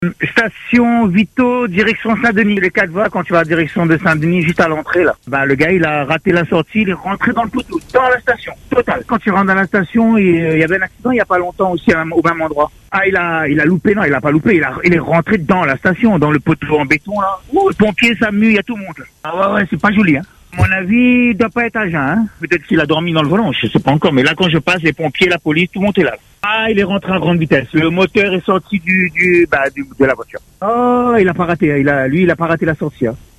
Station Vito, direction Saint-Denis. Les 4 voies, quand tu vas à direction de Saint-Denis, juste à l'entrée, là. Bah, le gars, il a raté la sortie, il est rentré dans le poteau, dans la station. Total. Quand tu rentres dans la station, il y avait un accident il y a pas longtemps aussi, au même endroit. Ah, il a loupé, non, il a pas loupé, il est rentré dans la station, dans le poteau en béton, là. Ouh, le pompier, ça mue, il y a tout le monde, là. Ah ouais, c'est pas joli, hein. À mon avis, il doit pas être à jeun, hein. Peut-être qu'il a dormi dans le volant, je sais pas encore. Mais là, quand je passe, les pompiers, la police, tout le monde est là. Ah, il est rentré à grande vitesse. Le moteur est sorti de la voiture. Oh, il a pas raté. Il a pas raté la sortie, hein.